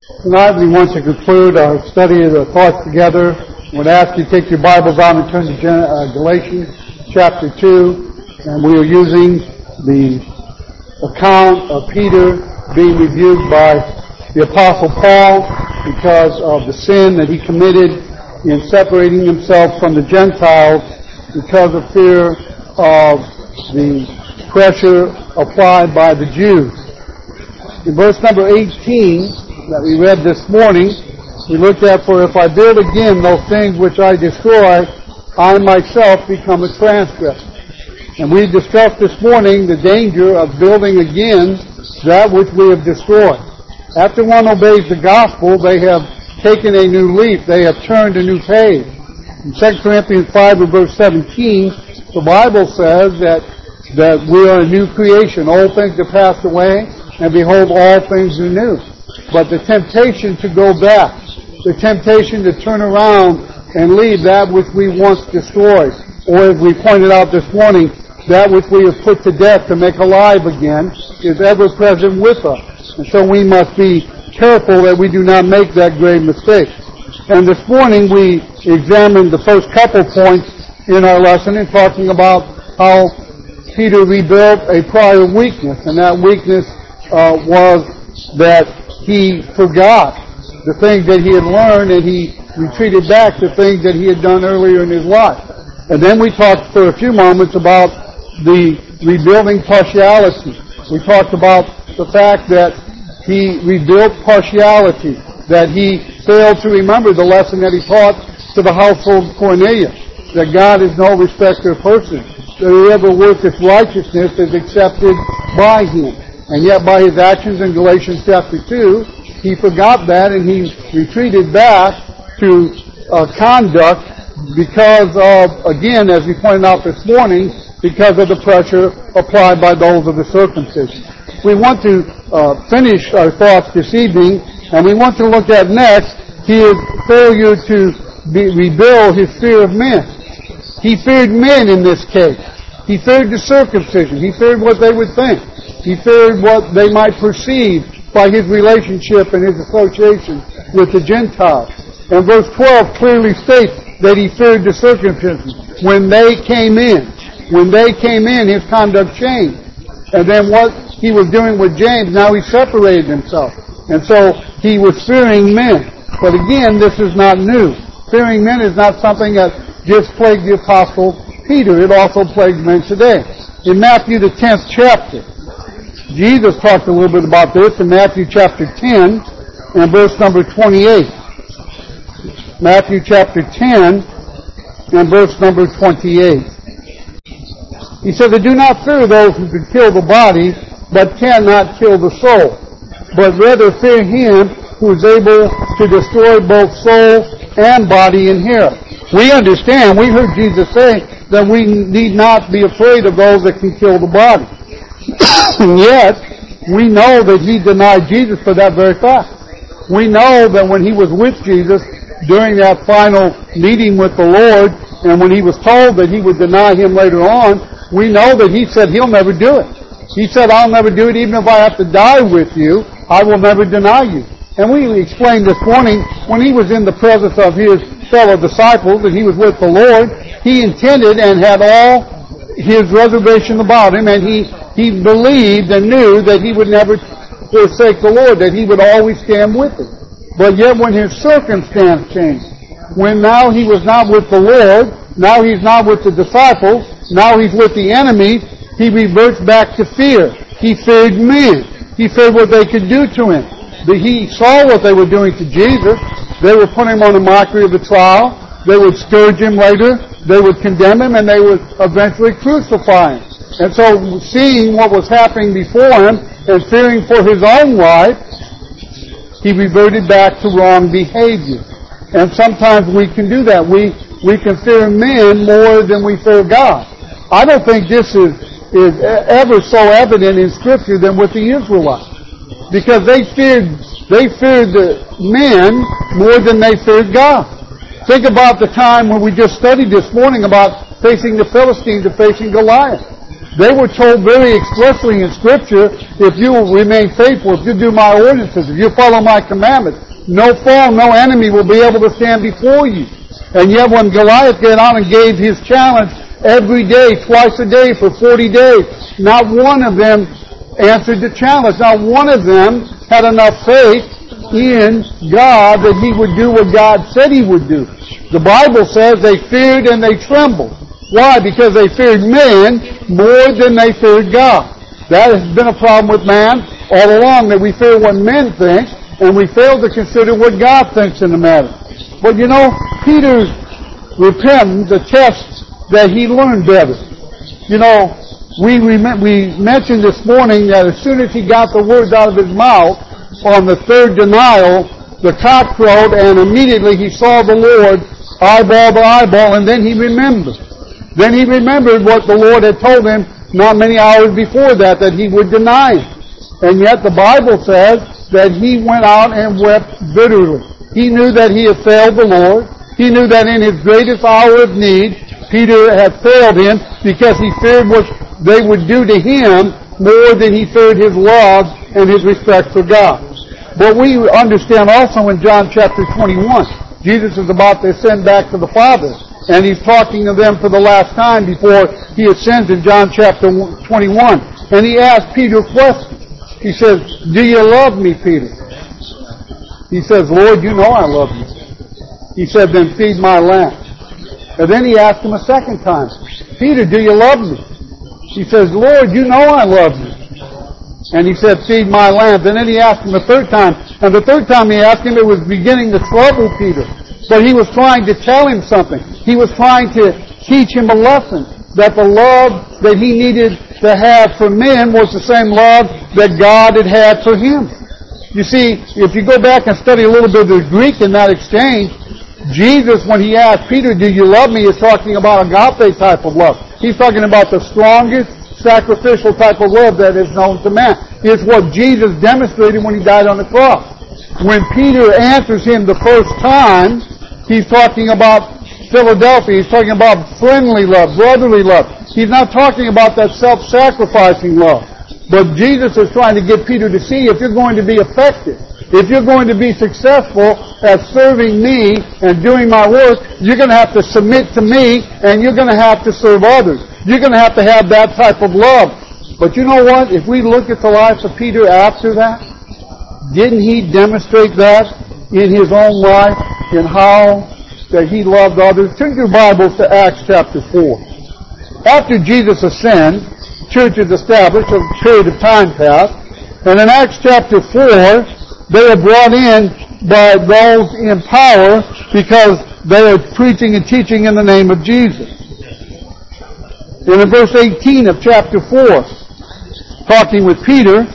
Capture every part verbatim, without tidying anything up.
Tonight we want to conclude our study of the thoughts together. I would ask you to take your Bibles out and turn to Galatians chapter two. And we are using the account of Peter being rebuked by the Apostle Paul because of the sin that he committed in separating himself from the Gentiles because of fear of the pressure applied by the Jews. In verse number eighteen that we read this morning, we looked at, "For if I build again those things which I destroy, I myself become a transgressor." And we discussed this morning the danger of building again that which we have destroyed. After one obeys the gospel, they have taken a new leaf. They have turned a new page. In Second Corinthians five and verse seventeen, the Bible says that, that we are a new creation. Old things have passed away, and behold, all things are new. But the temptation to go back, the temptation to turn around and leave that which we once destroyed, or as we pointed out this morning, that which we have put to death to make alive again, is ever present with us. And so we must be careful that we do not make that grave mistake. And this morning we examined the first couple points in our lesson in talking about how Peter rebuilt a prior weakness, and that weakness uh, was that he forgot the things that he had learned, and he retreated back to things that he had done earlier in his life. And then we talked for a few moments about the rebuilding partiality. We talked about the fact that he rebuilt partiality, that he failed to remember the lesson that he taught to the household of Cornelius, that God is no respecter of persons, that whoever worketh righteousness is accepted by him. And yet by his actions in Galatians chapter two, he forgot that and he retreated back to uh, conduct because of, again, as we pointed out this morning, because of the pressure applied by those of the circumcision. We want to uh, finish our thoughts this evening, and we want to look at next his failure to be, rebuild his fear of men. He feared men in this case. He feared the circumcision. He feared what they would think. He feared what they might perceive by his relationship and his association with the Gentiles. And verse twelve clearly states that he feared the circumcision. When they came in, when they came in, his conduct changed. And then what he was doing with James, now he separated himself. And so he was fearing men. But again, this is not new. Fearing men is not something that just plagued the Apostle Peter. It also plagues men today. In Matthew the tenth chapter, Jesus talked a little bit about this in Matthew chapter ten and verse number twenty-eight. Matthew chapter ten and verse number twenty-eight. He said, "Do not fear those who can kill the body, but cannot kill the soul. But rather fear him who is able to destroy both soul and body in hell." We understand, we heard Jesus say that we need not be afraid of those that can kill the body. And yet, we know that he denied Jesus for that very fact. We know that when he was with Jesus during that final meeting with the Lord, and when he was told that he would deny him later on, we know that he said he'll never do it. He said, "I'll never do it even if I have to die with you. I will never deny you." And we explained this morning, when he was in the presence of his fellow disciples and he was with the Lord, he intended and had all his reservation about him, and he, he believed and knew that he would never forsake the Lord, that he would always stand with him. But yet when his circumstance changed, when now he was not with the Lord, now he's not with the disciples, now he's with the enemy, he reverts back to fear. He feared men. He feared what they could do to him. He saw what they were doing to Jesus. They were putting him on a mockery of the trial. They would scourge him later. They would condemn him, and they would eventually crucify him. And so, seeing what was happening before him and fearing for his own life, he reverted back to wrong behavior. And sometimes we can do that. We we can fear men more than we fear God. I don't think this is, is ever so evident in Scripture than with the Israelites. Because they feared, they feared the men more than they feared God. Think about the time when we just studied this morning about facing the Philistines and facing Goliath. They were told very explicitly in Scripture, if you will remain faithful, if you do my ordinances, if you follow my commandments, no foe, no enemy will be able to stand before you. And yet when Goliath got on and gave his challenge every day, twice a day for forty days, not one of them answered the challenge. Not one of them had enough faith in God that he would do what God said he would do. The Bible says they feared and they trembled. Why? Because they feared men more than they feared God. That has been a problem with man all along, that we fear what men think, and we fail to consider what God thinks in the matter. But you know, Peter's repentance attests that he learned better. You know, we rem- we mentioned this morning that as soon as he got the words out of his mouth on the third denial, the cock crowed, and immediately he saw the Lord eyeball to eyeball, and then he remembered. Then he remembered what the Lord had told him not many hours before that, that he would deny him. And yet the Bible says that he went out and wept bitterly. He knew that he had failed the Lord. He knew that in his greatest hour of need, Peter had failed him because he feared what they would do to him more than he feared his love and his respect for God. But we understand also in John chapter twenty-one, Jesus is about to ascend back to the Father. And he's talking to them for the last time before he ascends in John chapter twenty-one. And he asked Peter a question. He says, do you love me, Peter? He says, Lord, you know I love you. He said, then feed my lambs. And then he asked him a second time, Peter, do you love me? He says, Lord, you know I love you. And he said, feed my lambs. And then he asked him a third time. And the third time he asked him, it was beginning to trouble Peter. But he was trying to tell him something. He was trying to teach him a lesson. That the love that he needed to have for men was the same love that God had had for him. You see, if you go back and study a little bit of the Greek in that exchange, Jesus, when he asked Peter, do you love me, is talking about agape type of love. He's talking about the strongest sacrificial type of love that is known to man. It's what Jesus demonstrated when he died on the cross. When Peter answers him the first time, he's talking about Philadelphia. He's talking about friendly love, brotherly love. He's not talking about that self-sacrificing love. But Jesus is trying to get Peter to see, if you're going to be effective, if you're going to be successful at serving me and doing my work, you're going to have to submit to me, and you're going to have to serve others. You're going to have to have that type of love. But you know what? If we look at the life of Peter after that, didn't he demonstrate that in his own life, in how that he loved others? Turn your Bibles to Acts chapter four. After Jesus ascended, church is established, a period of time passed, and in Acts chapter four, they are brought in by those in power because they are preaching and teaching in the name of Jesus. And in verse eighteen of chapter four, talking with Peter,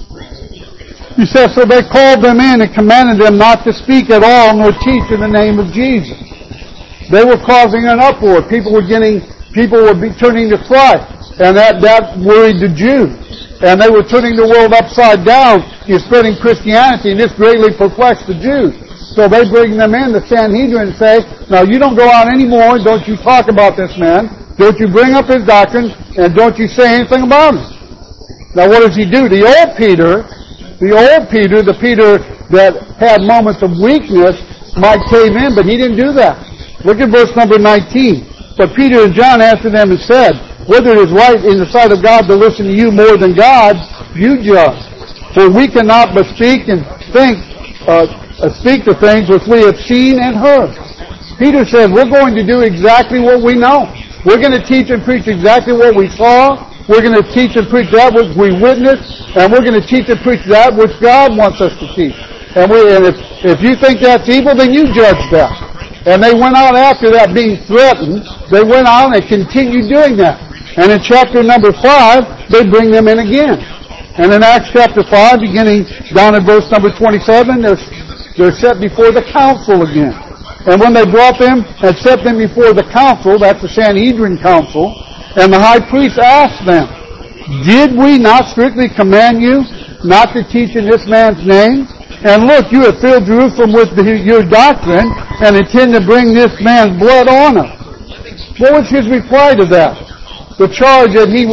he says, so they called them in and commanded them not to speak at all nor teach in the name of Jesus. They were causing an uproar. People were getting, people were be turning to Christ. And that, that worried the Jews. And they were turning the world upside down in spreading Christianity, and this greatly perplexed the Jews. So they bring them in, the Sanhedrin, and say, now you don't go out anymore, don't you talk about this man, don't you bring up his doctrine, and don't you say anything about him. Now what does he do? The old Peter, the old Peter, the Peter that had moments of weakness, might cave in, but he didn't do that. Look at verse number nineteen. But Peter and John answered them and said, whether it is right in the sight of God to listen to you more than God, you judge. For we cannot but speak and think, uh, uh, speak the things which we have seen and heard. Peter said, we're going to do exactly what we know. We're going to teach and preach exactly what we saw. We're going to teach and preach that which we witnessed. And we're going to teach and preach that which God wants us to teach. And, we, and if, if you think that's evil, then you judge that. And they went out after that being threatened. They went out and continued doing that. And in chapter number five, they bring them in again. And in Acts chapter five, beginning down in verse number twenty-seven, they're, they're set before the council again. And when they brought them and set them before the council, that's the Sanhedrin council, and the high priest asked them, did we not strictly command you not to teach in this man's name? And look, you have filled Jerusalem with the, your doctrine and intend to bring this man's blood on us. What was his reply to that? The charge that he was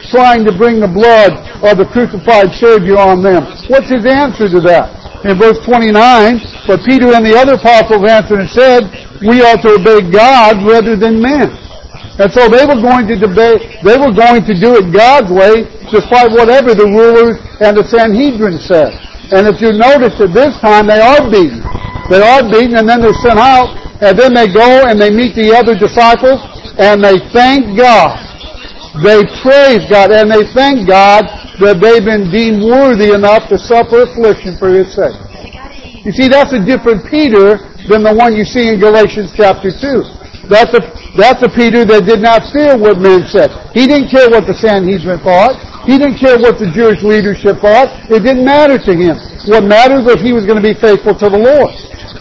trying to bring the blood of the crucified Savior on them. What's his answer to that? In verse twenty-nine, but Peter and the other apostles answered and said, we ought to obey God rather than men. And so they were going to debate, they were going to do it God's way, despite whatever the rulers and the Sanhedrin said. And if you notice at this time, they are beaten. They are beaten, and then they're sent out, and then they go and they meet the other disciples, and they thank God. They praise God, and they thank God that they've been deemed worthy enough to suffer affliction for His sake. You see, that's a different Peter than the one you see in Galatians chapter two. That's a, that's a Peter that did not fear what men said. He didn't care what the Sanhedrin thought. He didn't care what the Jewish leadership thought. It didn't matter to him. What mattered was he was going to be faithful to the Lord.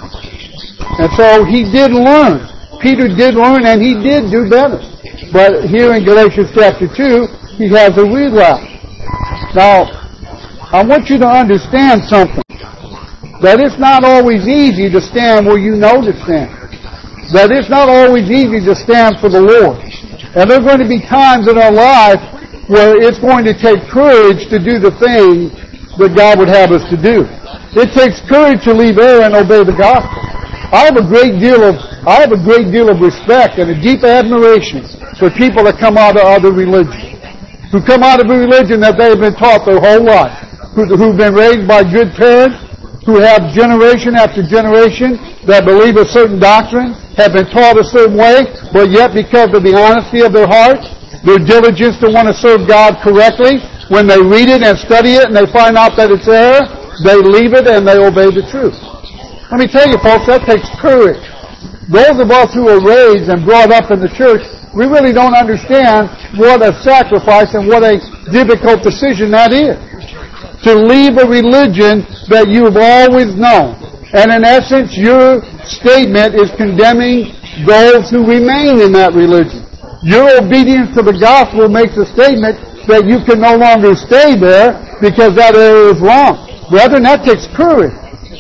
And so he did learn. Peter did learn, and he did do better. But here in Galatians chapter two, he has a relapse. Now, I want you to understand something. That it's not always easy to stand where you know to stand. That it's not always easy to stand for the Lord. And there are going to be times in our life where it's going to take courage to do the thing that God would have us to do. It takes courage to leave error and obey the gospel. I have a great deal of I have a great deal of respect and a deep admiration for people that come out of other religions, who come out of a religion that they've been taught their whole life, who, who've been raised by good parents, who have generation after generation that believe a certain doctrine, have been taught a certain way, but yet because of the honesty of their heart, their diligence to want to serve God correctly, when they read it and study it and they find out that it's error, they leave it and they obey the truth. Let me tell you, folks, that takes courage. Those of us who are raised and brought up in the church, we really don't understand what a sacrifice and what a difficult decision that is. To leave a religion that you've always known. And in essence, your statement is condemning those who remain in that religion. Your obedience to the gospel makes a statement that you can no longer stay there because that error is wrong. Brethren, that takes courage.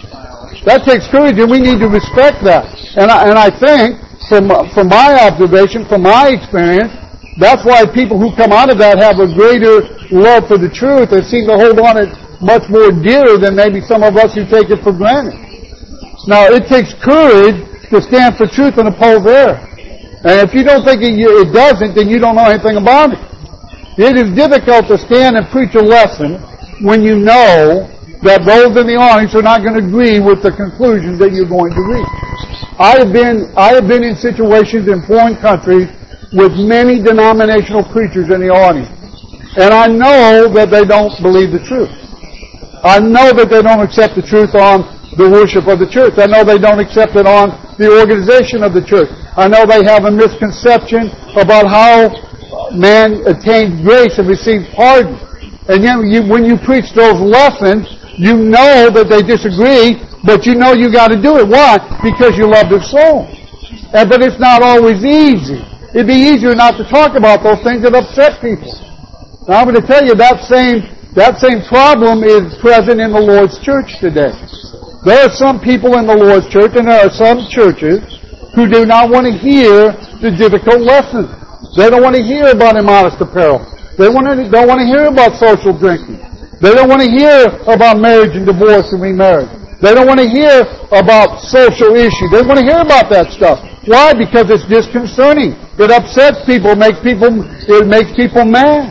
That takes courage, and we need to respect that. And I, and I think, from, from my observation, from my experience, that's why people who come out of that have a greater love for the truth and seem to hold on it much more dearer than maybe some of us who take it for granted. Now, it takes courage to stand for truth and oppose error. And if you don't think it, it doesn't, then you don't know anything about it. It is difficult to stand and preach a lesson when you know that those in the audience are not going to agree with the conclusions that you're going to reach. I have been, I have been in situations in foreign countries with many denominational preachers in the audience. And I know that they don't believe the truth. I know that they don't accept the truth on the worship of the church. I know they don't accept it on the organization of the church. I know they have a misconception about how man attains grace and receives pardon. And yet you, when you preach those lessons, you know that they disagree, but you know you got to do it. Why? Because you love their soul. And, but it's not always easy. It'd be easier not to talk about those things that upset people. Now I'm going to tell you that same that same problem is present in the Lord's church today. There are some people in the Lord's church, and there are some churches who do not want to hear the difficult lessons. They don't want to hear about immodest apparel. They want to, don't want to hear about social drinking. They don't want to hear about marriage and divorce and remarriage. They don't want to hear about social issues. They want to hear about that stuff. Why? Because it's disconcerting. It upsets people, makes people, it makes people mad.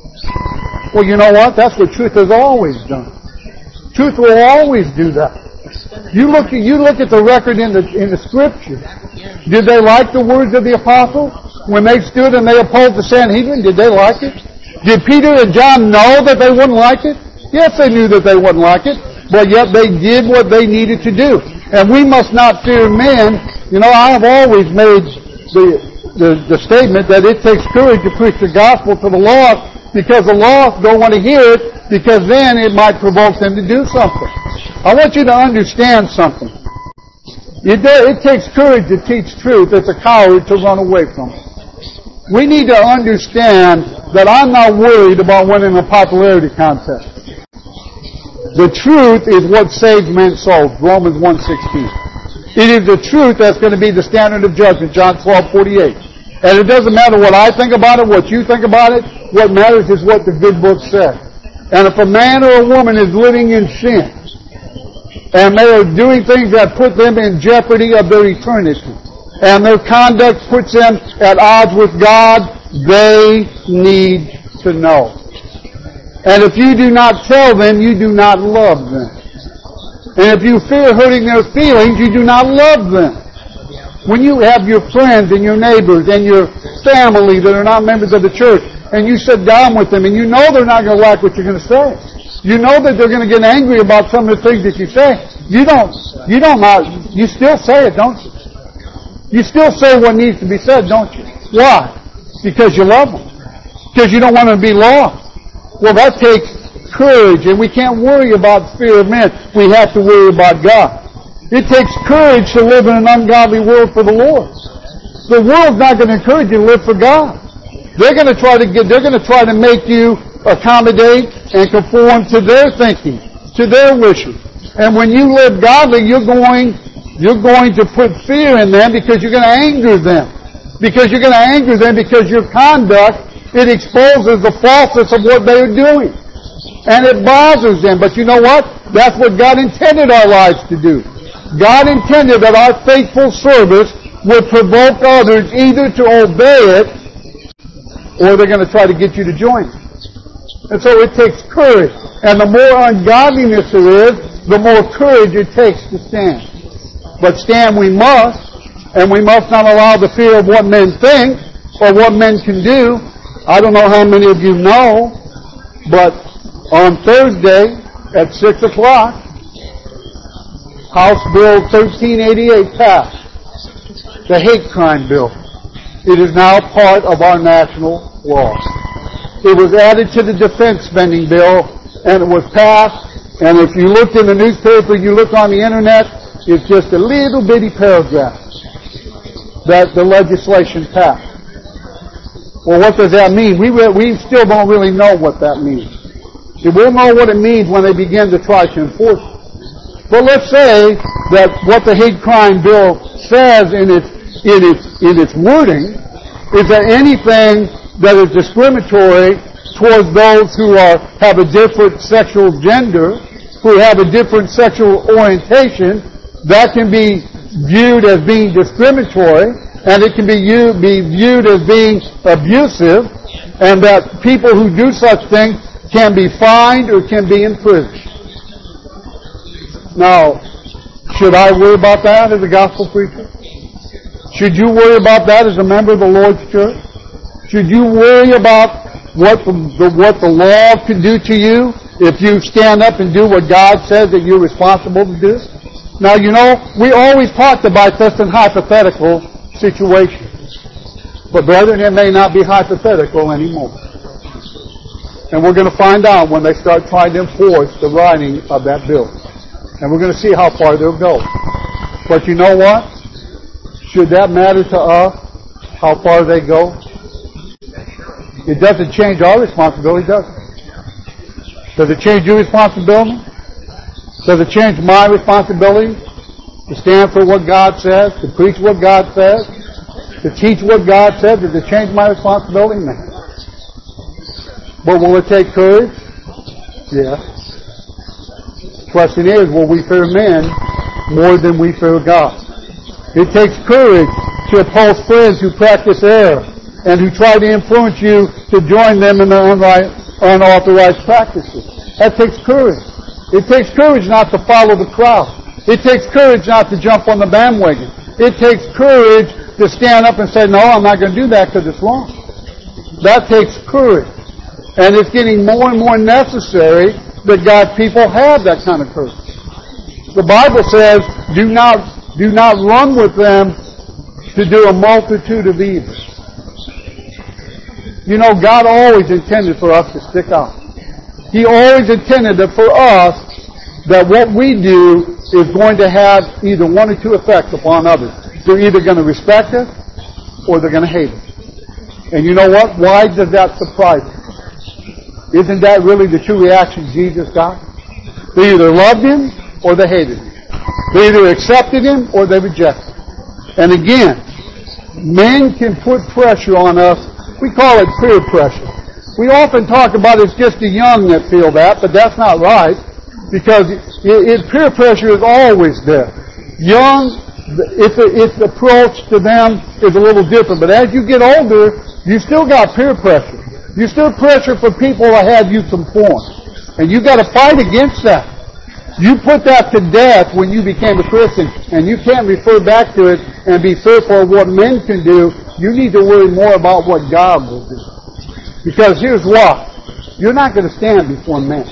Well, you know what? That's what truth has always done. Truth will always do that. You look at, you look at the record in the, in the Scripture. Did they like the words of the apostles? When they stood and they opposed the Sanhedrin, did they like it? Did Peter and John know that they wouldn't like it? Yes, they knew that they wouldn't like it, but yet they did what they needed to do. And we must not fear men. You know, I have always made the, the, the statement that it takes courage to preach the gospel to the lost, because the lost don't want to hear it, because then it might provoke them to do something. I want you to understand something. It, it takes courage to teach truth. It's a coward to run away from it. We need to understand that I'm not worried about winning a popularity contest. The truth is what saves men's souls, Romans one sixteen. It is the truth that's going to be the standard of judgment, John twelve forty-eight. And it doesn't matter what I think about it, what you think about it. What matters is what the good book says. And if a man or a woman is living in sin, and they are doing things that put them in jeopardy of their eternity, and their conduct puts them at odds with God, they need to know. And if you do not tell them, you do not love them. And if you fear hurting their feelings, you do not love them. When you have your friends and your neighbors and your family that are not members of the church, and you sit down with them, and you know they're not going to like what you're going to say. You know that they're going to get angry about some of the things that you say. You don't, you don't not, you still say it, don't you? You still say what needs to be said, don't you? Why? Because you love them. Because you don't want them to be lost. Well, that takes courage, and we can't worry about the fear of men. We have to worry about God. It takes courage to live in an ungodly world for the Lord. The world's not going to encourage you to live for God. They're going to try to get, they're going to try to make you accommodate and conform to their thinking, to their wishes. And when you live godly, you're going, you're going to put fear in them because you're going to anger them. Because you're going to anger them because your conduct, it exposes the falseness of what they are doing. And it bothers them. But you know what? That's what God intended our lives to do. God intended that our faithful service would provoke others either to obey it, or they're going to try to get you to join it. And so it takes courage. And the more ungodliness there is, the more courage it takes to stand. But stand we must, and we must not allow the fear of what men think or what men can do. I don't know how many of you know, but on Thursday at six o'clock, House Bill thirteen eighty-eight passed, the hate crime bill. It is now part of our national law. It was added to the defense spending bill, and it was passed. And if you look in the newspaper, you look on the internet, it's just a little bitty paragraph that the legislation passed. Well, what does that mean? We we still don't really know what that means. We'll know what it means when they begin to try to enforce it. But let's say that what the hate crime bill says in its in its in its wording is that anything that is discriminatory towards those who are have a different sexual gender, who have a different sexual orientation, that can be viewed as being discriminatory, and it can be, u- be viewed as being abusive, and that people who do such things can be fined or can be imprisoned. Now, should I worry about that as a gospel preacher? Should you worry about that as a member of the Lord's church? Should you worry about what the, the, what the law can do to you if you stand up and do what God says that you're responsible to do? Now, you know, we always talked about this in hypothetical situations. But brethren, it may not be hypothetical anymore. And we're going to find out when they start trying to enforce the writing of that bill. And we're going to see how far they'll go. But you know what? Should that matter to us, how far they go? It doesn't change our responsibility, does it? Does it change your responsibility? Does it change my responsibility to stand for what God says, to preach what God says, to teach what God says? Does it change my responsibility? No. But will it take courage? Yes. The question is, will we fear men more than we fear God? It takes courage to oppose friends who practice error and who try to influence you to join them in their unauthorized practices. That takes courage. It takes courage not to follow the crowd. It takes courage not to jump on the bandwagon. It takes courage to stand up and say, no, I'm not going to do that because it's wrong. That takes courage. And it's getting more and more necessary that God's people have that kind of courage. The Bible says, do not Do not run with them to do a multitude of evils. You know, God always intended for us to stick out. He always intended that for us, that what we do is going to have either one or two effects upon others. They're either going to respect us or they're going to hate us. And you know what? Why does that surprise us? Isn't that really the true reaction Jesus got? They either loved Him or they hated Him. They either accepted Him or they rejected Him. And again, men can put pressure on us. We call it peer pressure. We often talk about it's just the young that feel that, but that's not right, because it, it, peer pressure is always there. Young, its, its approach to them is a little different, but as you get older, you still got peer pressure. You still pressure for people to have you conform, and you got to fight against that. You put that to death when you became a Christian, and you can't refer back to it and be fearful of what men can do. You need to worry more about what God will do. Because here's what. You're not going to stand before men.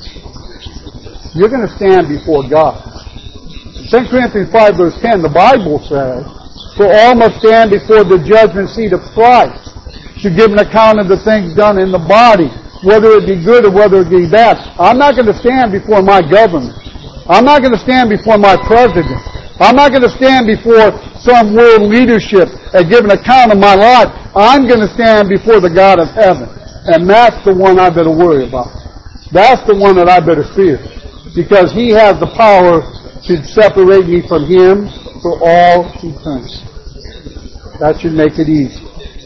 You're going to stand before God. Second Corinthians five verse ten, the Bible says, for all must stand before the judgment seat of Christ to give an account of the things done in the body, whether it be good or whether it be bad. I'm not going to stand before my government. I'm not going to stand before my president. I'm not going to stand before some world leadership and give an account of my life. I'm going to stand before the God of heaven. And that's the one I better worry about. That's the one that I better fear. Because He has the power to separate me from Him for all eternity. That should make it easy.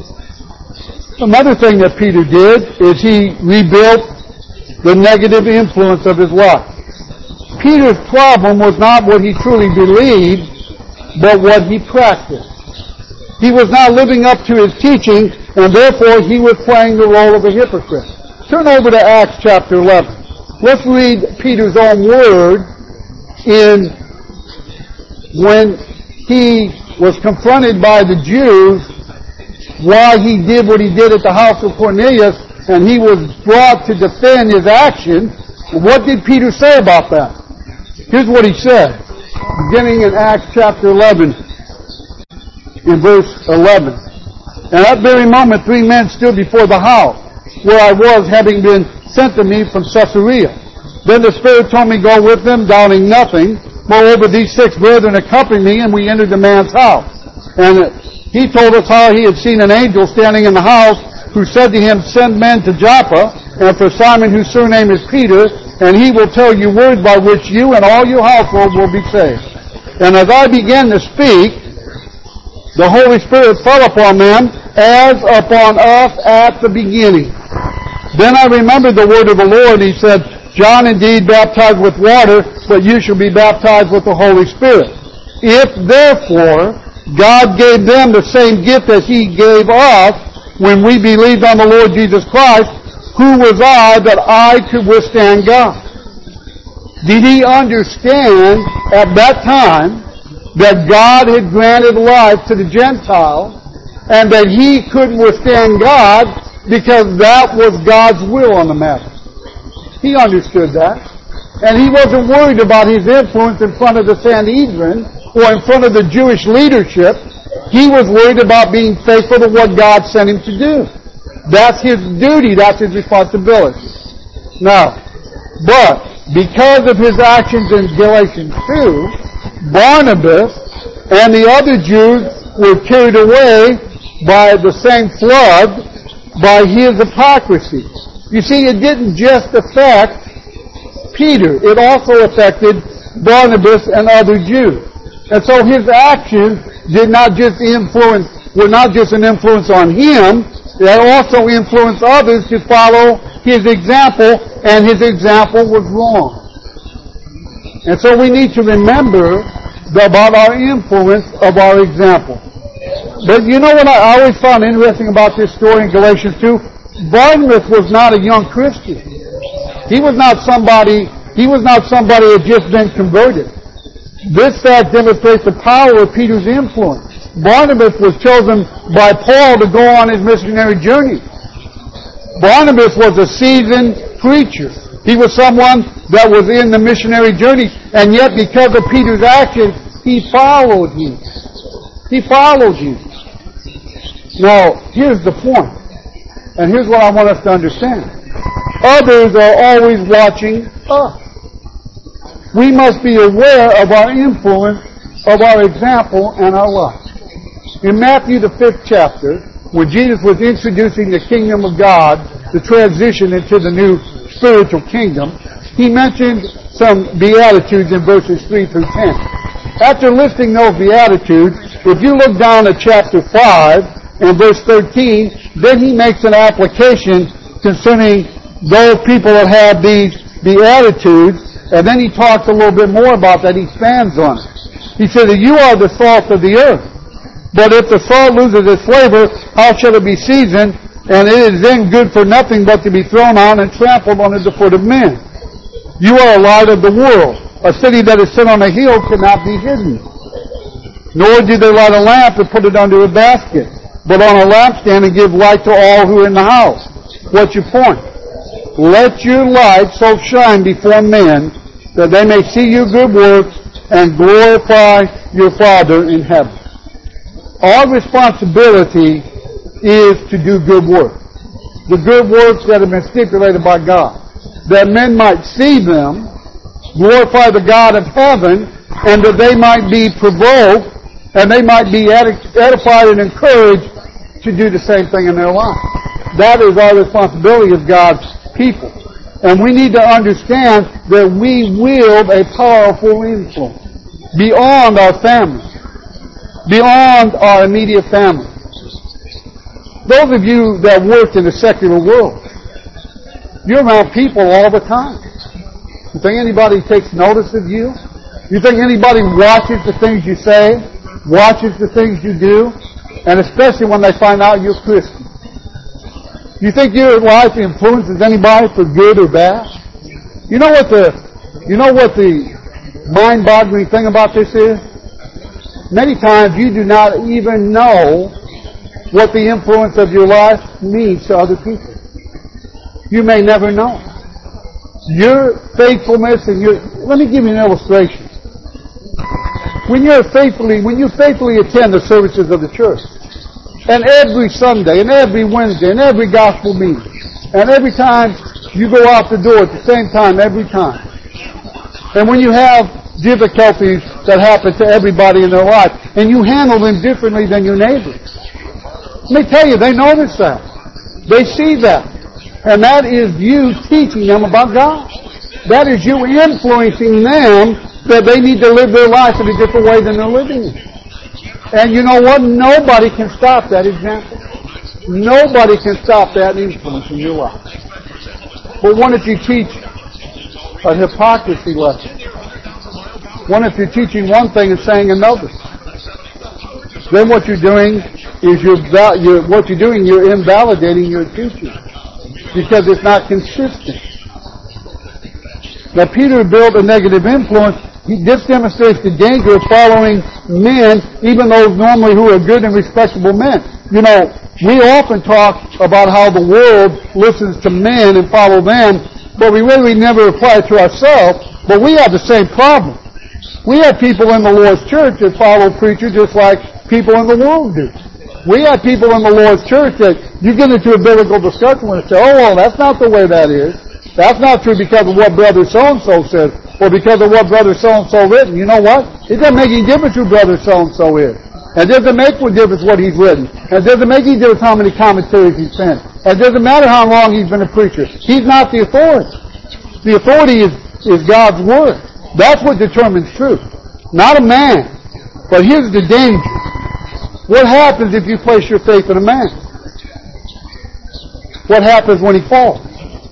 Another thing that Peter did is he rebuilt the negative influence of his life. Peter's problem was not what he truly believed, but what he practiced. He was not living up to his teaching, and therefore he was playing the role of a hypocrite. Turn over to Acts chapter eleven. Let's read Peter's own word in when he was confronted by the Jews why he did what he did at the house of Cornelius, and he was brought to defend his action. What did Peter say about that? Here's what he said, beginning in Acts chapter eleven, in verse eleven. And at that very moment three men stood before the house, where I was, having been sent to me from Caesarea. Then the Spirit told me, go with them, doubting nothing. Moreover, these six brethren accompanied me, and we entered the man's house. And he told us how he had seen an angel standing in the house, who said to him, send men to Joppa, and for Simon, whose surname is Peter, and he will tell you words by which you and all your household will be saved. And as I began to speak, the Holy Spirit fell upon them, as upon us at the beginning. Then I remembered the word of the Lord, and he said, John indeed baptized with water, but you shall be baptized with the Holy Spirit. If therefore God gave them the same gift as He gave us when we believed on the Lord Jesus Christ, who was I that I could withstand God? Did he understand at that time that God had granted life to the Gentiles and that he couldn't withstand God because that was God's will on the matter? He understood that. And he wasn't worried about his influence in front of the Sanhedrin or in front of the Jewish leadership. He was worried about being faithful to what God sent him to do. That's his duty. That's his responsibility. Now, but because of his actions in Galatians two, Barnabas and the other Jews were carried away by the same flood by his hypocrisy. You see, it didn't just affect Peter. It also affected Barnabas and other Jews. And so his actions did not just influence, were not just an influence on him, they also influenced others to follow his example, and his example was wrong. And so we need to remember about our influence of our example. But you know what I always found interesting about this story in Galatians two? Barnabas was not a young Christian. He was not somebody, he was not somebody who had just been converted. This fact demonstrates the power of Peter's influence. Barnabas was chosen by Paul to go on his missionary journey. Barnabas was a seasoned preacher. He was someone that was in the missionary journey, and yet because of Peter's actions, he followed him. He followed him. Now, here's the point. And here's what I want us to understand. Others are always watching us. We must be aware of our influence, of our example, and our life. In Matthew the fifth chapter, when Jesus was introducing the kingdom of God, the transition into the new spiritual kingdom, he mentioned some beatitudes in verses three through ten. After listing those beatitudes, if you look down at chapter five and verse thirteen, then he makes an application concerning those people that have these Beatitudes, and then he talks a little bit more about that. He expands on it. He said that you are the salt of the earth. But if the salt loses its flavor, how shall it be seasoned? And it is then good for nothing but to be thrown out and trampled under the foot of men. You are a light of the world. A city that is set on a hill cannot be hidden. Nor do they light a lamp and put it under a basket, but on a lampstand and give light to all who are in the house. What's your point? Let your light so shine before men that they may see your good works and glorify your Father in heaven. Our responsibility is to do good work. The good works that have been stipulated by God. That men might see them, glorify the God of heaven, and that they might be provoked, and they might be edified and encouraged to do the same thing in their life. That is our responsibility as God's people. And we need to understand that we wield a powerful influence beyond our family, beyond our immediate family. Those of you that work in the secular world, you're around people all the time. You think anybody takes notice of you? You think anybody watches the things you say, watches the things you do, and especially when they find out you're Christian? You think your life influences anybody for good or bad? You know what the, you know what the mind-boggling thing about this is? Many times you do not even know what the influence of your life means to other people. You may never know. Your faithfulness and your, let me give you an illustration. When you're faithfully, when you faithfully attend the services of the church, and every Sunday, and every Wednesday, and every gospel meeting, and every time you go out the door at the same time, every time. And when you have difficulties that happen to everybody in their life, and you handle them differently than your neighbors. Let me tell you, they notice that. They see that. And that is you teaching them about God. That is you influencing them that they need to live their life in a different way than they're living it. And you know what? Nobody can stop that example. Nobody can stop that influence in your life. But what if you teach a hypocrisy lesson? What if you're teaching one thing and saying another? Then what you're doing is you're, you're what you're doing, you're invalidating your teaching because it's not consistent. Now Peter built a negative influence. This demonstrates the danger of following men, even those normally who are good and respectable men. You know, we often talk about how the world listens to men and follow them, but we really never apply it to ourselves. But we have the same problem. We have people in the Lord's church that follow preachers just like people in the world do. We have people in the Lord's church that you get into a biblical discussion with and say, oh, well, that's not the way that is. That's not true because of what brother so-and-so says, or because of what brother so-and-so written. You know what? It doesn't make any difference who brother so-and-so is. It doesn't make any difference what he's written. It doesn't make any difference how many commentaries he's sent. It doesn't matter how long he's been a preacher. He's not the authority. The authority is, is God's Word. That's what determines truth. Not a man. But here's the danger. What happens if you place your faith in a man? What happens when he falls?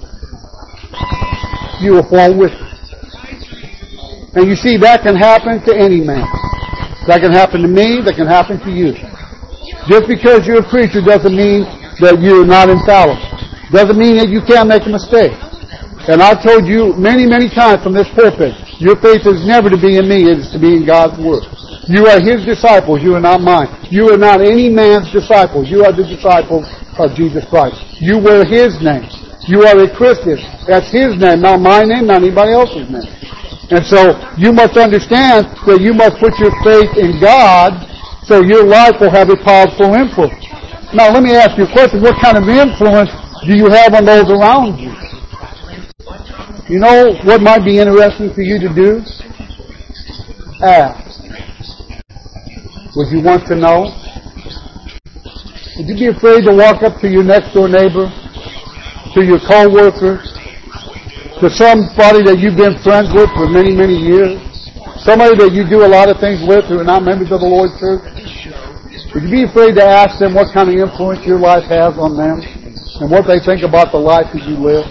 You will fall with him. And you see, that can happen to any man. That can happen to me. That can happen to you. Just because you're a preacher doesn't mean that you're not infallible. Doesn't mean that you can't make a mistake. And I've told you many, many times from this pulpit, your faith is never to be in me, it is to be in God's Word. You are His disciples, you are not mine. You are not any man's disciples. You are the disciples of Jesus Christ. You wear His name. You are a Christian. That's His name, not my name, not anybody else's name. And so you must understand that you must put your faith in God so your life will have a powerful influence. Now let me ask you a question. What kind of influence do you have on those around you? You know what might be interesting for you to do? Ask. Would you want to know? Would you be afraid to walk up to your next door neighbor, to your co-worker, to somebody that you've been friends with for many, many years, somebody that you do a lot of things with who are not members of the Lord's church? Would you be afraid to ask them what kind of influence your life has on them? and what they think about the life that you live?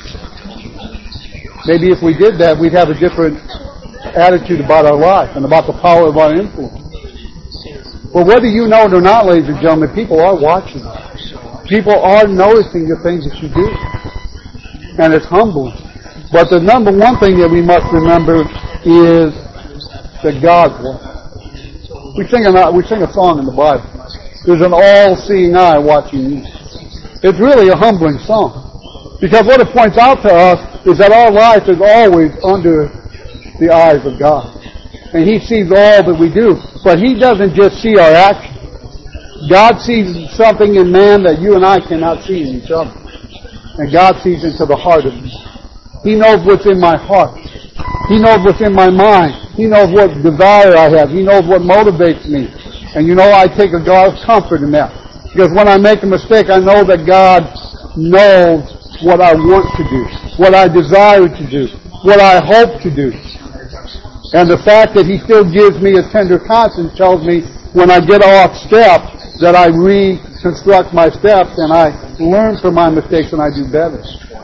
Maybe if we did that, we'd have a different attitude about our life and about the power of our influence. But whether you know it or not, ladies and gentlemen, people are watching you. People are noticing the things that you do. And it's humbling. But the number one thing that we must remember is that God's watching. We sing a, we sing a song in the Bible. There's an all-seeing eye watching you. It's really a humbling song. Because what it points out to us is that our life is always under the eyes of God. And He sees all that we do. But He doesn't just see our actions. God sees something in man that you and I cannot see in each other. And God sees into the heart of me. He knows what's in my heart. He knows what's in my mind. He knows what desire I have. He knows what motivates me. And you know, I take a God of comfort in that. Because when I make a mistake, I know that God knows what I want to do, what I desire to do, what I hope to do. And the fact that He still gives me a tender conscience tells me when I get off step that I reconstruct my steps and I learn from my mistakes and I do better.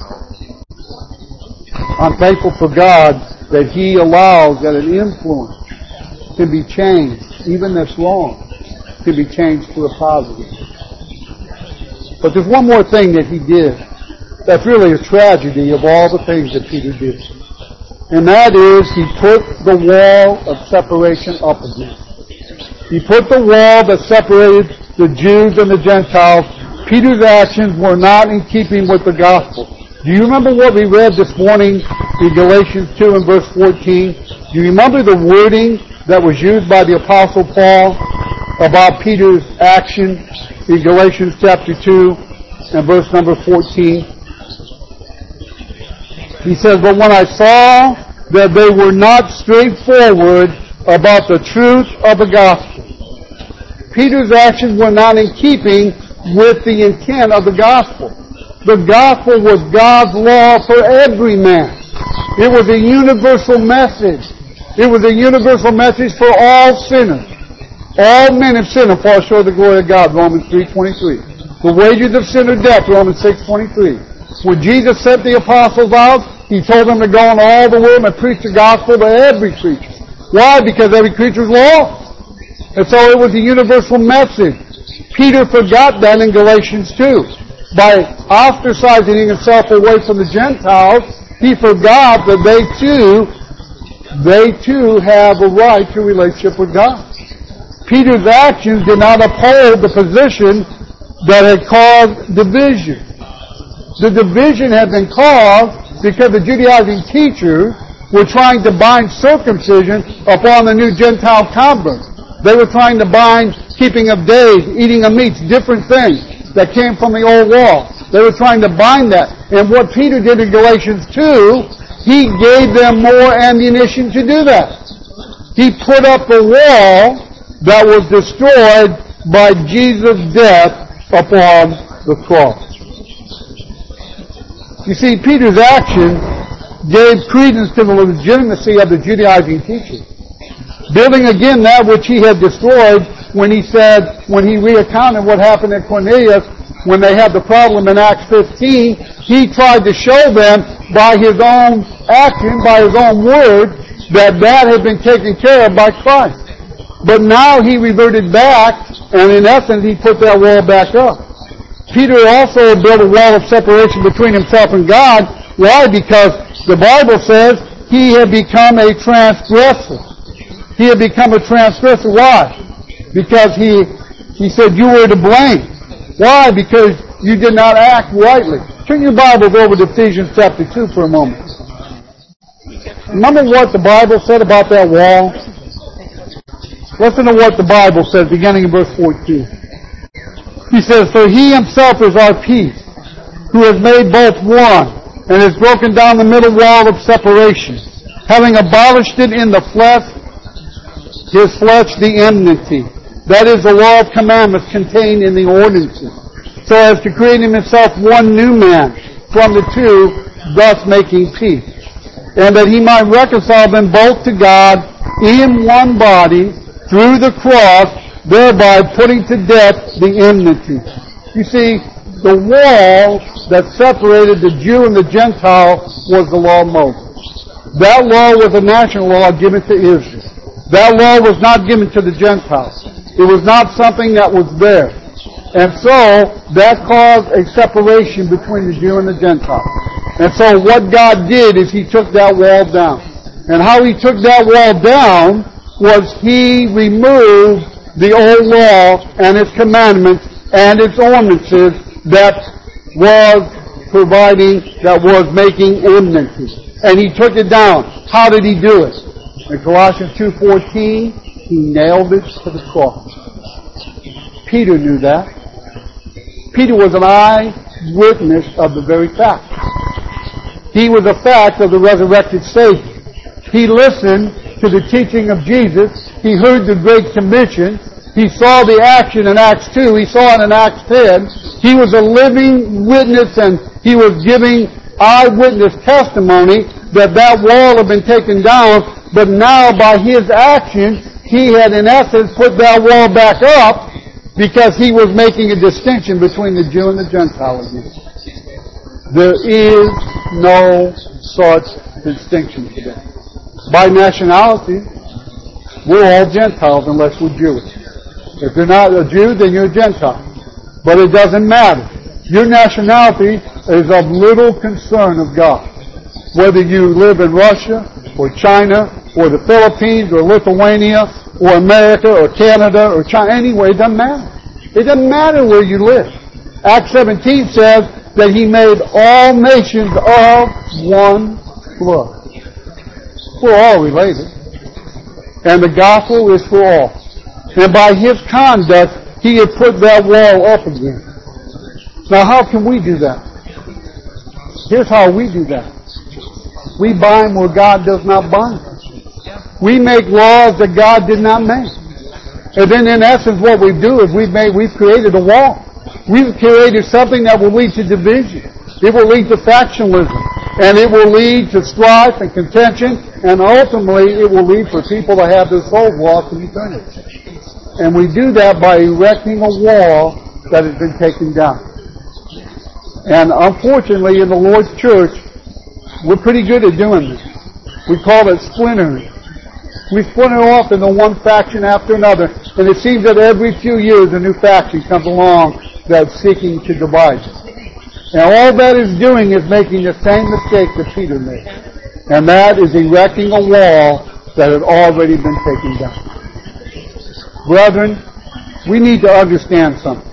I'm thankful for God that He allows that an influence can be changed, even that's wrong, can be changed to a positive. But there's one more thing that He did that's really a tragedy of all the things that Peter did. And that is, he put the wall of separation up again. He put the wall that separated the Jews and the Gentiles. Peter's actions were not in keeping with the gospel. Do you remember what we read this morning in Galatians two and verse fourteen? Do you remember the wording that was used by the Apostle Paul about Peter's action in Galatians chapter two and verse number fourteen? He says, but when I saw that they were not straightforward about the truth of the gospel. Peter's actions were not in keeping with the intent of the gospel. The gospel was God's law for every man. It was a universal message. It was a universal message for all sinners. All men have sinned and fall short of the glory of God, Romans three twenty-three. The wages of sin are death, Romans six twenty-three. When Jesus sent the apostles out, He told them to go into all the world and preach the gospel to every creature. Why? Because every creature is lost. And so it was a universal message. Peter forgot that in Galatians two. By ostracizing himself away from the Gentiles, he forgot that they too, they too have a right to a relationship with God. Peter's actions did not uphold the position that had caused division. The division had been caused because the Judaizing teachers were trying to bind circumcision upon the new Gentile converts. They were trying to bind keeping of days, eating of meats, different things that came from the old law. They were trying to bind that. And what Peter did in Galatians two, he gave them more ammunition to do that. He put up a wall that was destroyed by Jesus' death upon the cross. You see, Peter's action gave credence to the legitimacy of the Judaizing teaching, building again that which he had destroyed when he said, when he recounted what happened at Cornelius, when they had the problem in Acts fifteen, he tried to show them by his own action, by his own word, that that had been taken care of by Christ. But now he reverted back, and in essence, he put that wall back up. Peter also built a wall of separation between himself and God. Why? Because the Bible says he had become a transgressor. He had become a transgressor. Why? Because he, he said you were to blame. Why? Because you did not act rightly. Turn your Bibles over to Ephesians chapter two for a moment. Remember what the Bible said about that wall? Listen to what the Bible says, beginning in verse fourteen. He says, for he himself is our peace, who has made both one, and has broken down the middle wall of separation, having abolished it in the flesh, his flesh the enmity. That is the law of commandments contained in the ordinances, so as to create in himself one new man from the two, thus making peace. And that he might reconcile them both to God in one body through the cross, thereby putting to death the enmity. You see, The wall that separated the Jew and the Gentile was the law of Moses. That law was a national law given to Israel. That law was not given to the Gentiles. It was not something that was there. And so, that caused a separation between the Jew and the Gentile. And so what God did is He took that wall down. And how He took that wall down was He removed the old law and its commandments and its ordinances that was providing, that was making enmity. And He took it down. How did He do it? In Colossians two fourteen, He nailed it to the cross. Peter knew that. Peter was an eyewitness of the very fact. He was a fact of the resurrected Savior. He listened to the teaching of Jesus. He heard the Great Commission. He saw the action in Acts two. He saw it in Acts ten. He was a living witness, and he was giving eyewitness testimony that that wall had been taken down, but now by his actions, he had in essence put that wall back up because he was making a distinction between the Jew and the Gentile again. There is no such distinction today. By nationality, we're all Gentiles unless we're Jewish. If you're not a Jew, then you're a Gentile. But it doesn't matter. Your nationality is of little concern of God. Whether you live in Russia, or China, or the Philippines, or Lithuania, or America, or Canada, or China, anyway, it doesn't matter. It doesn't matter where you live. Acts seventeen says that He made all nations of one blood. We're all related. And the gospel is for all. And by His conduct, He had put that wall up again. Now how can we do that? Here's how we do that. We bind where God does not bind. We make laws that God did not make. And then in essence what we do is we've made, we've created a wall. We've created something that will lead to division. It will lead to factionalism. And it will lead to strife and contention. And ultimately it will lead for people to have their souls lost in eternity. And we do that by erecting a wall that has been taken down. And unfortunately in the Lord's church, we're pretty good at doing this. We call it splintering. We splinter off into one faction after another, and it seems that every few years a new faction comes along that's seeking to divide us. And all that is doing is making the same mistake that Peter made. And that is erecting a wall that had already been taken down. Brethren, we need to understand something.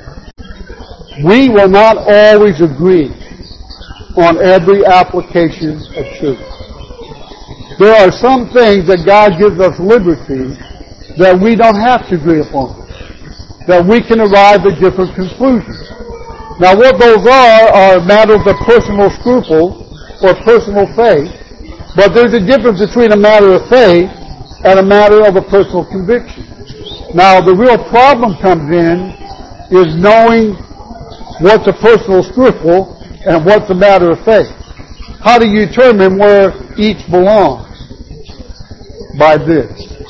We will not always agree on every application of truth. There are some things that God gives us liberty that we don't have to agree upon, that we can arrive at different conclusions. Now what those are are matters of personal scruple or personal faith, but there's a difference between a matter of faith and a matter of a personal conviction. Now the real problem comes in is knowing what's a personal scruple and what's a matter of faith. How do you determine where each belongs? By this.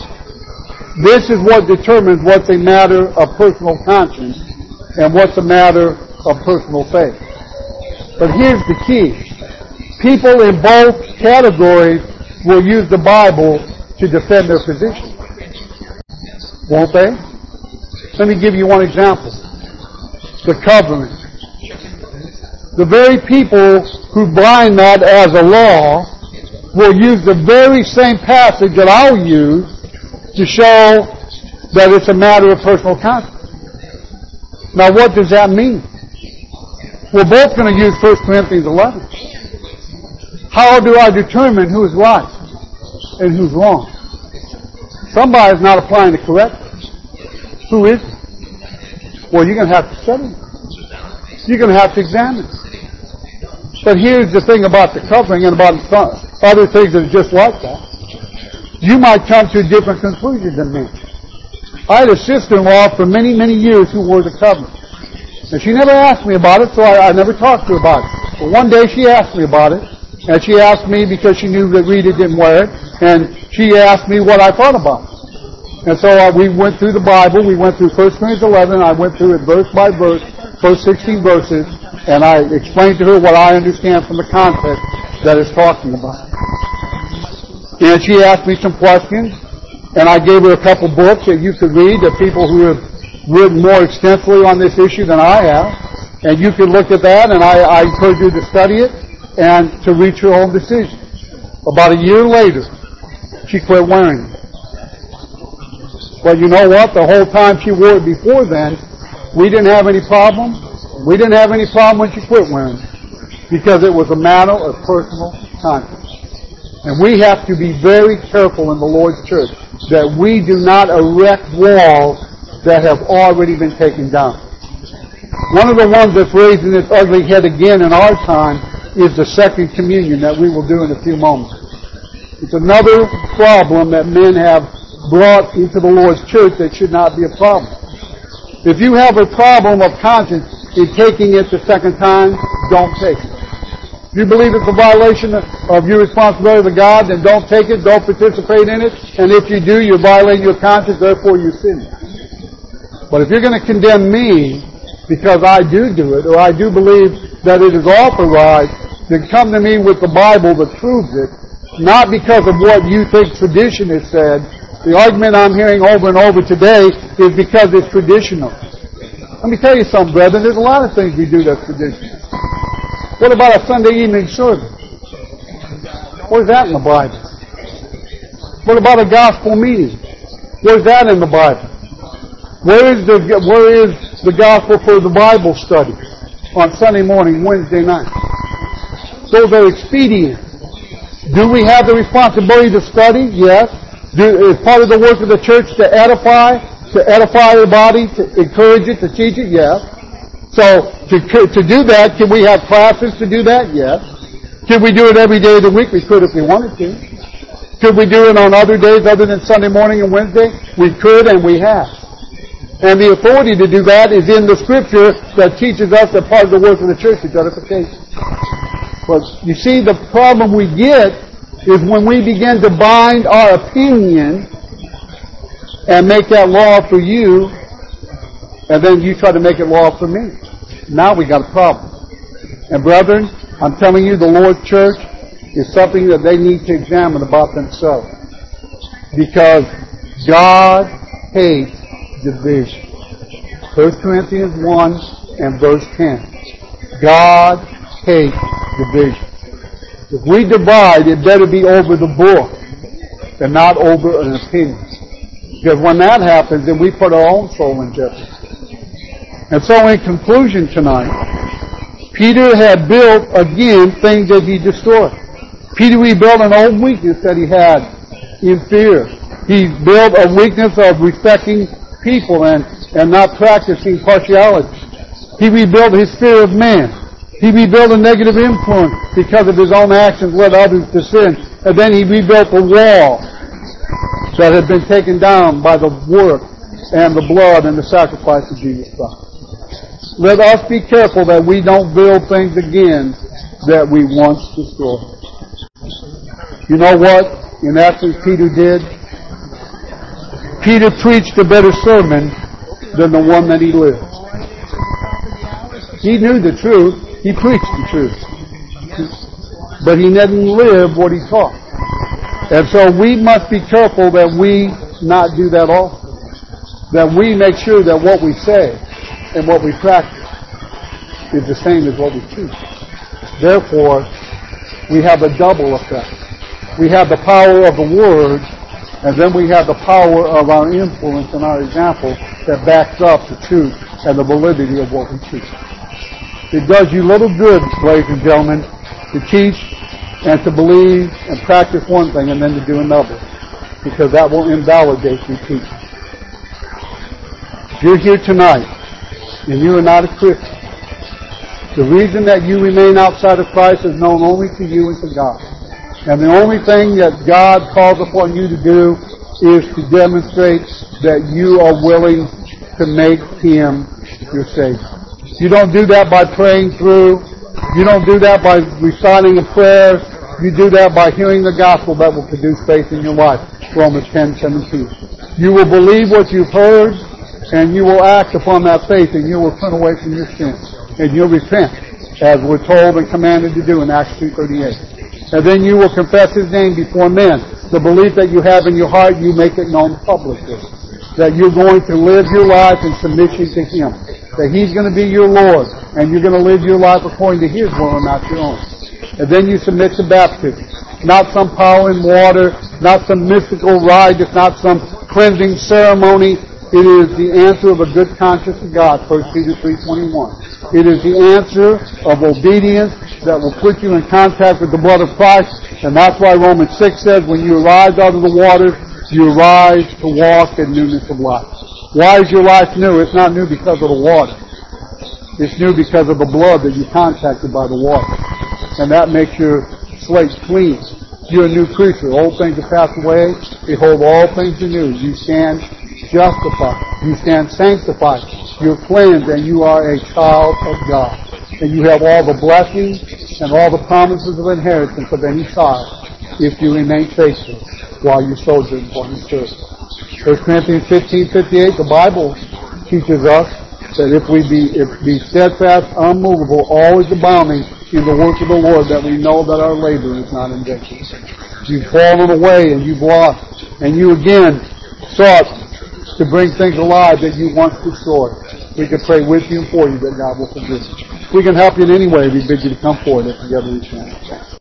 This is what determines what's a matter of personal conscience and what's a matter of personal faith. But here's the key. People in both categories will use the Bible to defend their position. Won't they? Let me give you one example. The covenant. The very people who bind that as a law will use the very same passage that I'll use to show that it's a matter of personal conscience. Now what does that mean? We're both going to use First Corinthians eleven. How do I determine who's right and who's wrong? Somebody's not applying it correctly. Who is it? Well, you're going to have to study it. You're going to have to examine it. But here's the thing about the covering and about other things that are just like that. You might come to a different conclusion than me. I had a sister-in-law for many, many years who wore the covering. And she never asked me about it, so I, I never talked to her about it. But one day she asked me about it, and she asked me because she knew that Rita didn't wear it, and she asked me what I thought about it. And so uh, we went through the Bible, we went through First Corinthians eleven, I went through it verse by verse, first sixteen verses, and I explained to her what I understand from the context that it's talking about. And she asked me some questions, and I gave her a couple books that you could read, that people who have written more extensively on this issue than I have. And you could look at that, and I, I encourage you to study it and to reach your own decision. About a year later, she quit wearing it. But you know what? The whole time she wore it before then, we didn't have any problem. We didn't have any problem when she quit wearing it, because it was a matter of personal conscience. And we have to be very careful in the Lord's church that we do not erect walls that have already been taken down. One of the ones that's raising its ugly head again in our time is the second communion that we will do in a few moments. It's another problem that men have brought into the Lord's church that should not be a problem. If you have a problem of conscience in taking it the second time, don't take it. If you believe it's a violation of your responsibility to God, then don't take it, don't participate in it, and if you do, you're violating your conscience, therefore you're sinning. But if you're going to condemn me because I do do it, or I do believe that it is authorized, then come to me with the Bible that proves it, not because of what you think tradition has said. The argument I'm hearing over and over today is because it's traditional. Let me tell you something, brethren. There's a lot of things we do that's traditional. What about a Sunday evening service? Where's that in the Bible? What about a gospel meeting? Where's that in the Bible? Where is the where is the gospel for the Bible study on Sunday morning, Wednesday night? Those are expedients. Do we have the responsibility to study? Yes. Do, is part of the work of the church to edify, to edify the body, to encourage it, to teach it? Yes. So, to, to do that, can we have classes to do that? Yes. Can we do it every day of the week? We could if we wanted to. Could we do it on other days other than Sunday morning and Wednesday? We could, and we have. And the authority to do that is in the Scripture that teaches us that part of the work of the church is edification. But you see, the problem we get is when we begin to bind our opinion and make that law for you, and then you try to make it law for me. Now we got a problem. And brethren, I'm telling you, the Lord's church is something that they need to examine about themselves. Because God hates division. First Corinthians one and verse ten. God hates division. If we divide, it better be over the book and not over an opinion. Because when that happens, then we put our own soul in jeopardy. And so in conclusion tonight, Peter had built again things that he destroyed. Peter rebuilt an old weakness that he had in fear. He built a weakness of respecting people and, and not practicing partiality. He rebuilt his fear of man. He rebuilt a negative influence because of his own actions led others to sin. And then he rebuilt the wall that had been taken down by the work and the blood and the sacrifice of Jesus Christ. Let us be careful that we don't build things again that we once destroyed. You know what, in essence, Peter did? Peter preached a better sermon than the one that he lived. He knew the truth. He preached the truth. But he didn't live what he taught. And so we must be careful that we not do that also. That we make sure that what we say and what we practice is the same as what we teach. Therefore, we have a double effect. We have the power of the Word, and then we have the power of our influence and our example that backs up the truth and the validity of what we teach. It does you little good, ladies and gentlemen, to teach and to believe and practice one thing and then to do another, because that will invalidate your teaching. If you're here tonight and you are not a Christian, the reason that you remain outside of Christ is known only to you and to God. And the only thing that God calls upon you to do is to demonstrate that you are willing to make Him your Savior. You don't do that by praying through. You don't do that by reciting a prayer. You do that by hearing the gospel that will produce faith in your life. Romans ten seventeen. You will believe what you've heard, And you will act upon that faith, and you will turn away from your sins. And you'll repent, as we're told and commanded to do in Acts two thirty-eight. And then you will confess His name before men. The belief that you have in your heart, you make it known publicly. That you're going to live your life in submission to Him. That He's going to be your Lord, and you're going to live your life according to His will and not your own. And then you submit to baptism. Not some power in water, not some mystical rite, it's not some cleansing ceremony. It is the answer of a good conscience to God, First Peter three twenty-one. It is the answer of obedience that will put you in contact with the blood of Christ. And that's why Romans six says, when you arise out of the water, you arise to walk in newness of life. Why is your life new? It's not new because of the water. It's new because of the blood that you contacted by the water. And that makes your slate clean. You're a new creature. Old things have passed away. Behold, all things are new. You stand justified. You stand sanctified. You're cleansed, and you are a child of God. And you have all the blessings and all the promises of inheritance of any child if you remain faithful while you sojourn upon His earth. First Corinthians fifteen fifty-eight, the Bible teaches us that if we be if be steadfast, unmovable, always abounding in the work of the Lord, that we know that our labor is not in vain. You've fallen away and you've lost, and you again sought to bring things alive that you once destroyed. We can pray with you and for you that God will forgive you. We can help you in any way. We bid you to come forward and together we stand.